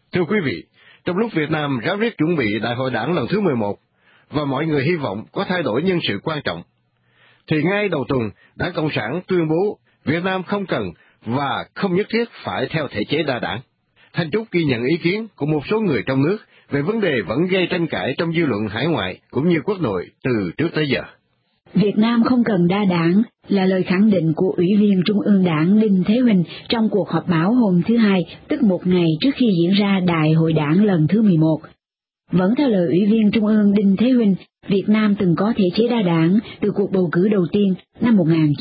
Thưa quý vị, trong lúc Việt Nam ráo riết chuẩn bị Đại hội Đảng lần thứ 11 và mọi người hy vọng có thay đổi nhân sự quan trọng, thì ngay đầu tuần, Đảng Cộng sản tuyên bố Việt Nam không cần và không nhất thiết phải theo thể chế đa đảng. Thanh Trúc ghi nhận ý kiến của một số người trong nước về vấn đề vẫn gây tranh cãi trong dư luận hải ngoại cũng như quốc nội từ trước tới giờ. Việt Nam không cần đa đảng là lời khẳng định của Ủy viên Trung ương Đảng Đinh Thế Huỳnh trong cuộc họp báo hôm thứ Hai, tức một ngày trước khi diễn ra Đại hội Đảng lần thứ 11. Vẫn theo lời Ủy viên Trung ương Đinh Thế Huỳnh, Việt Nam từng có thể chế đa đảng từ cuộc bầu cử đầu tiên năm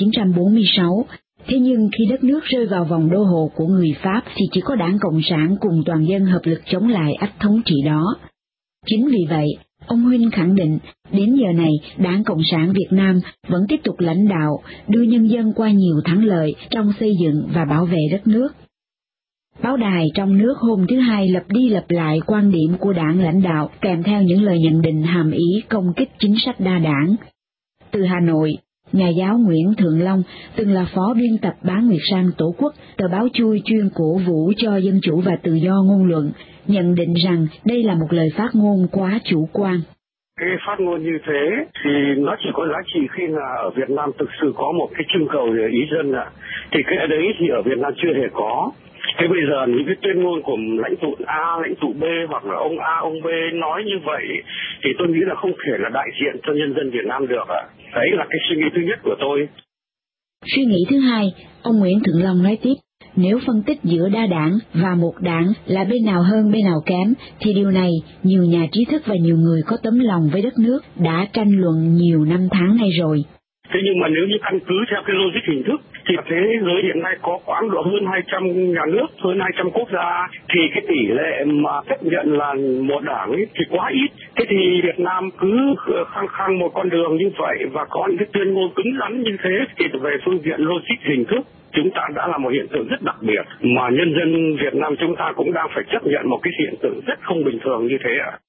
1946. Thế nhưng khi đất nước rơi vào vòng đô hộ của người Pháp thì chỉ có Đảng Cộng sản cùng toàn dân hợp lực chống lại ách thống trị đó. Chính vì vậy, ông Huỳnh khẳng định, đến giờ này Đảng Cộng sản Việt Nam vẫn tiếp tục lãnh đạo, đưa nhân dân qua nhiều thắng lợi trong xây dựng và bảo vệ đất nước. Báo đài trong nước hôm thứ Hai lặp đi lặp lại quan điểm của đảng lãnh đạo kèm theo những lời nhận định hàm ý công kích chính sách đa đảng. Từ Hà Nội, nhà giáo Nguyễn Thượng Long, từng là phó biên tập báo Nguyệt Sang Tổ quốc, tờ báo chui chuyên cổ vũ cho dân chủ và tự do ngôn luận, nhận định rằng đây là một lời phát ngôn quá chủ quan. Cái phát ngôn như thế thì nó chỉ có giá trị khi là ở Việt Nam thực sự có một cái trưng cầu ý dân thì cái đấy thì ở Việt Nam chưa hề có. Thế bây giờ những cái tuyên ngôn của lãnh tụ A, lãnh tụ B hoặc là ông A, ông B nói như vậy thì tôi nghĩ là không thể là đại diện cho nhân dân Việt Nam được ạ. Đấy là cái suy nghĩ thứ nhất của tôi. Suy nghĩ thứ hai, ông Nguyễn Thượng Long nói tiếp, nếu phân tích giữa đa đảng và một đảng là bên nào hơn bên nào kém, thì điều này nhiều nhà trí thức và nhiều người có tấm lòng với đất nước đã tranh luận nhiều năm tháng nay rồi. Thế nhưng mà nếu như căn cứ theo cái logic hình thức thì thế giới hiện nay có khoảng độ hơn 200 nhà nước, hơn 200 quốc gia thì cái tỷ lệ mà chấp nhận là một đảng ấy thì quá ít. Thế thì Việt Nam cứ khăng khăng một con đường như vậy và có những cái tuyên ngôn cứng rắn như thế thì về phương diện logic hình thức chúng ta đã là một hiện tượng rất đặc biệt mà nhân dân Việt Nam chúng ta cũng đang phải chấp nhận một cái hiện tượng rất không bình thường như thế ạ.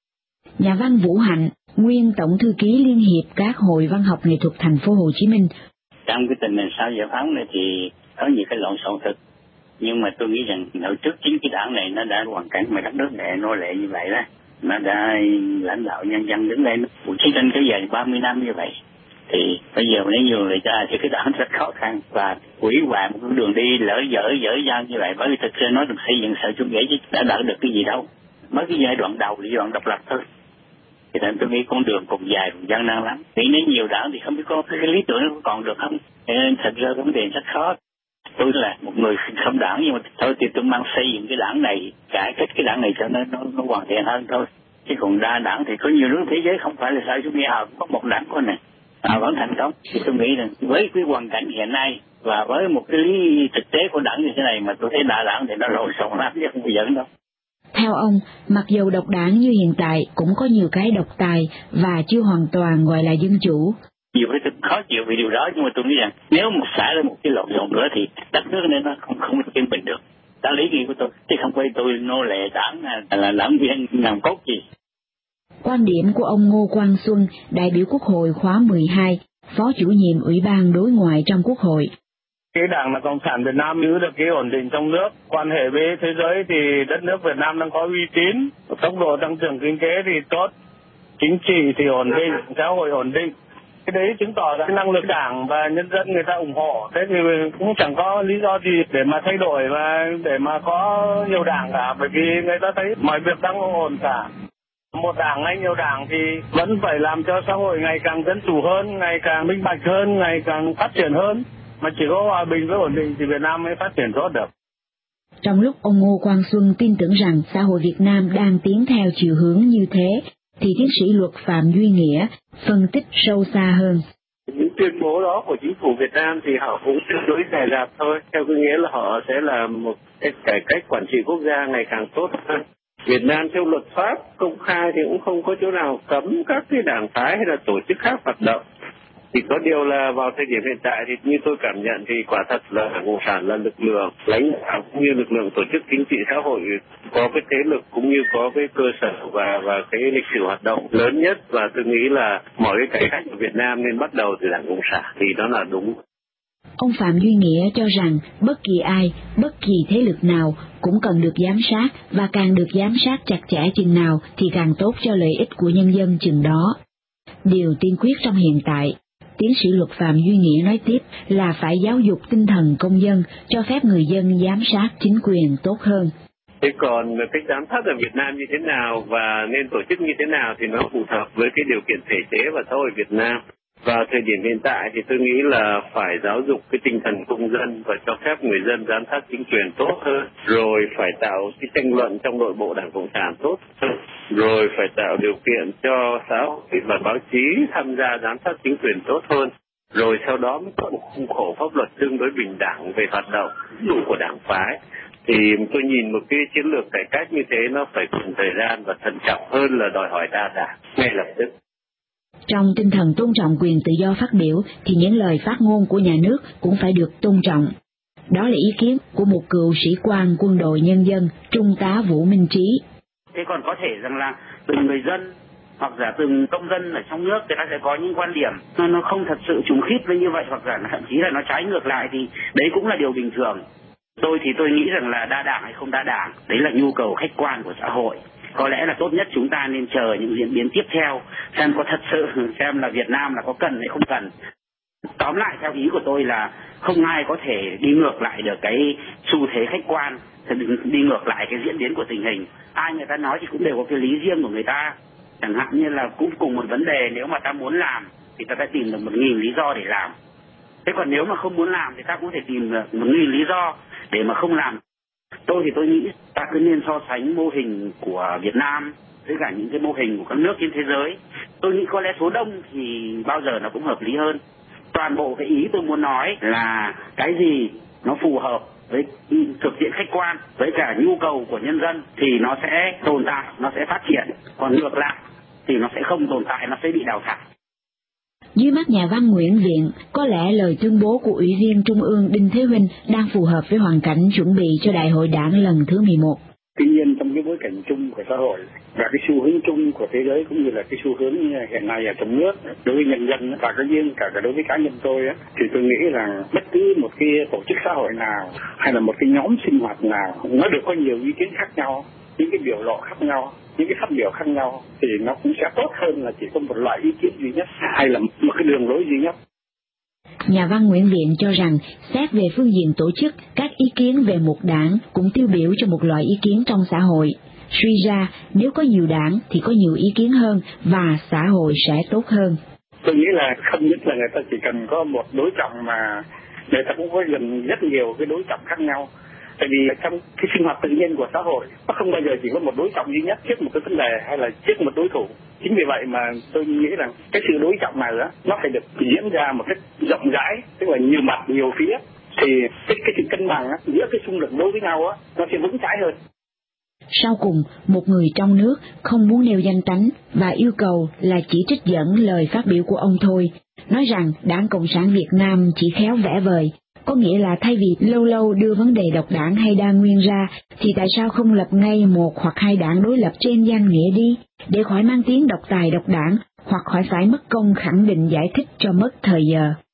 Nhà văn Vũ Hạnh, nguyên tổng thư ký Liên hiệp các hội văn học nghệ thuật thành phố Hồ Chí Minh. Trong cái tình hình sau giải phóng này thì có nhiều cái lộn xộn thực, nhưng mà tôi nghĩ rằng hồi trước chính cái đảng này nó đã hoàn cảnh mà đất nước để nô lệ như vậy đó, nó đã lãnh đạo nhân dân đứng lên cuộc chiến tranh kéo dài 30 năm như vậy, thì bây giờ nếu nhường lại ra thì cái đảng rất khó khăn và hủy hoại một đường đi lỡ dở dang như vậy, bởi vì thực sự nói được xây dựng xã chủ nghĩa chứ đã đạt được cái gì đâu, mới cái giai đoạn đầu là giai đoạn độc lập thôi. Thì nên tôi nghĩ con đường còn dài, còn gian nan lắm. Nghĩ đến nhiều đảng thì không biết có cái lý tưởng nó còn được không. Nên thật ra vấn đề rất khó. Tôi là một người không đảng, nhưng mà thôi thì tôi mang xây dựng cái đảng này, cải cách cái đảng này cho nó hoàn thiện hơn thôi. Chứ còn đa đảng thì có nhiều nước thế giới không phải là sao chúng nghe có một đảng thôi này. Vẫn thành công. Thì tôi nghĩ rằng với cái hoàn cảnh hiện nay và với một cái lý thực tế của đảng như thế này mà tôi thấy đa đảng thì nó lộn xộn lắm chứ không có dẫn đâu. Theo ông, mặc dù độc đảng như hiện tại cũng có nhiều cái độc tài và chưa hoàn toàn gọi là dân chủ. Nhiều cái khó chịu vì điều đó, nhưng mà tôi nghĩ rằng nếu một xả lên một cái lộn xộn nữa thì đất nước nên nó không yên bình được. Đó là ý nghĩ của tôi, chứ không phải tôi nô lệ đảng là đảng viên nằm cốt gì. Quan điểm của ông Ngô Quang Xuân, đại biểu Quốc hội khóa 12, phó chủ nhiệm Ủy ban Đối ngoại trong Quốc hội. Cái Đảng là Cộng sản Việt Nam giữ được cái ổn định trong nước, quan hệ với thế giới thì đất nước Việt Nam đang có uy tín, tốc độ tăng trưởng kinh tế thì tốt, chính trị thì ổn định, xã hội ổn định. Cái đấy chứng tỏ là năng lực Đảng và nhân dân người ta ủng hộ, thế thì cũng chẳng có lý do gì để mà thay đổi và để mà có nhiều đảng cả, bởi vì người ta thấy mọi việc đang ổn cả. Một đảng hay nhiều đảng thì vẫn phải làm cho xã hội ngày càng dân chủ hơn, ngày càng minh bạch hơn, ngày càng phát triển hơn. Mà chỉ có hòa bình với ổn định thì Việt Nam mới phát triển tốt được. Trong lúc ông Ngô Quang Xuân tin tưởng rằng xã hội Việt Nam đang tiến theo chiều hướng như thế, thì tiến sĩ luật Phạm Duy Nghĩa phân tích sâu xa hơn. Những tuyên bố đó của chính phủ Việt Nam thì họ cũng tương đối rẻ rạt thôi, theo cái nghĩa là họ sẽ là một cái cải cách quản trị quốc gia ngày càng tốt hơn. Việt Nam theo luật pháp công khai thì cũng không có chỗ nào cấm các cái đảng phái hay là tổ chức khác hoạt động. Thì có điều là vào thời điểm hiện tại thì như tôi cảm nhận thì quả thật là Đảng Cộng sản là lực lượng lãnh đạo cũng như lực lượng tổ chức chính trị xã hội có cái thế lực cũng như có cái cơ sở và cái lịch sử hoạt động lớn nhất, và tôi nghĩ là mọi cái cải cách của Việt Nam nên bắt đầu từ Đảng Cộng sản thì đó là đúng. Ông Phạm Duy Nghĩa cho rằng bất kỳ ai, bất kỳ thế lực nào cũng cần được giám sát, và càng được giám sát chặt chẽ chừng nào thì càng tốt cho lợi ích của nhân dân chừng đó. Điều tiên quyết trong hiện tại, tiến sĩ luật Phạm Duy Nghĩa nói tiếp, là phải giáo dục tinh thần công dân, cho phép người dân giám sát chính quyền tốt hơn. Thế còn cái giám sát ở Việt Nam như thế nào và nên tổ chức như thế nào thì nó phù hợp với cái điều kiện thể chế và xã hội Việt Nam. Vào thời điểm hiện tại thì tôi nghĩ là phải giáo dục cái tinh thần công dân và cho phép người dân giám sát chính quyền tốt hơn, rồi phải tạo cái tranh luận trong nội bộ Đảng Cộng sản tốt hơn, rồi phải tạo điều kiện cho xã hội và báo chí tham gia giám sát chính quyền tốt hơn, rồi sau đó mới có một khung khổ pháp luật tương đối bình đẳng về hoạt động của đảng phái. Thì tôi nhìn một cái chiến lược cải cách như thế nó phải cần thời gian và thận trọng hơn là đòi hỏi đa đảng ngay lập tức. Trong tinh thần tôn trọng quyền tự do phát biểu thì những lời phát ngôn của nhà nước cũng phải được tôn trọng. Đó là ý kiến của một cựu sĩ quan quân đội nhân dân, Trung tá Vũ Minh Trí. Thế còn có thể rằng là từng người dân hoặc là từng công dân ở trong nước người ta sẽ có những quan điểm nó không thật sự trùng khít với như vậy, hoặc là thậm chí là nó trái ngược lại, thì đấy cũng là điều bình thường. Tôi nghĩ rằng là đa đảng hay không đa đảng, đấy là nhu cầu khách quan của xã hội. Có lẽ là tốt nhất chúng ta nên chờ những diễn biến tiếp theo, xem có thật sự xem là Việt Nam là có cần hay không cần. Tóm lại theo ý của tôi là không ai có thể đi ngược lại được cái xu thế khách quan, đi ngược lại cái diễn biến của tình hình. Ai người ta nói thì cũng đều có cái lý riêng của người ta. Chẳng hạn như là cũng cùng một vấn đề, nếu mà ta muốn làm thì ta phải tìm được 1.000 lý do để làm. Thế còn nếu mà không muốn làm thì ta cũng thể tìm được 1.000 lý do để mà không làm. Tôi nghĩ ta cứ nên so sánh mô hình của Việt Nam với cả những cái mô hình của các nước trên thế giới. Tôi nghĩ có lẽ số đông thì bao giờ nó cũng hợp lý hơn. Toàn bộ cái ý tôi muốn nói là cái gì nó phù hợp với thực tiễn khách quan, với cả nhu cầu của nhân dân thì nó sẽ tồn tại, nó sẽ phát triển. Còn ngược lại thì nó sẽ không tồn tại, nó sẽ bị đào thải. Dưới mắt nhà văn Nguyễn Viện, có lẽ lời tuyên bố của Ủy viên Trung ương Đinh Thế Huynh đang phù hợp với hoàn cảnh chuẩn bị cho Đại hội Đảng lần thứ 11. Tuy nhiên trong cái bối cảnh chung của xã hội và cái xu hướng chung của thế giới cũng như là cái xu hướng hiện nay ở trong nước đối với nhân dân và cả đối với cá nhân tôi thì tôi nghĩ rằng bất cứ một cái tổ chức xã hội nào hay là một cái nhóm sinh hoạt nào nó đều có nhiều ý kiến khác nhau, những cái biểu lộ khác nhau, những cái phát biểu khác nhau, thì nó cũng sẽ tốt hơn là chỉ có một loại ý kiến duy nhất hay là một cái đường lối duy nhất. Nhà văn Nguyễn Viện cho rằng, xét về phương diện tổ chức, các ý kiến về một đảng cũng tiêu biểu cho một loại ý kiến trong xã hội. Suy ra, nếu có nhiều đảng thì có nhiều ý kiến hơn và xã hội sẽ tốt hơn. Tôi nghĩ là không nhất là người ta chỉ cần có một đối trọng, mà người ta cũng có gần rất nhiều cái đối trọng khác nhau. Tại vì trong cái sinh hoạt tự nhiên của xã hội, nó không bao giờ chỉ có một đối trọng duy nhất trước một cái vấn đề hay là trước một đối thủ. Chính vì vậy mà tôi nghĩ rằng cái sự đối trọng này nó phải được diễn ra một cách rộng rãi, tức là nhiều mặt, nhiều phía, thì cái sự cân bằng giữa cái xung đột đối với nhau nó sẽ vững chãi hơn. Sau cùng, một người trong nước không muốn nêu danh tánh và yêu cầu là chỉ trích dẫn lời phát biểu của ông thôi, nói rằng Đảng Cộng sản Việt Nam chỉ khéo vẽ vời. Có nghĩa là thay vì lâu lâu đưa vấn đề độc đảng hay đa nguyên ra, thì tại sao không lập ngay một hoặc hai đảng đối lập trên danh nghĩa đi, để khỏi mang tiếng độc tài độc đảng, hoặc khỏi phải mất công khẳng định giải thích cho mất thời giờ.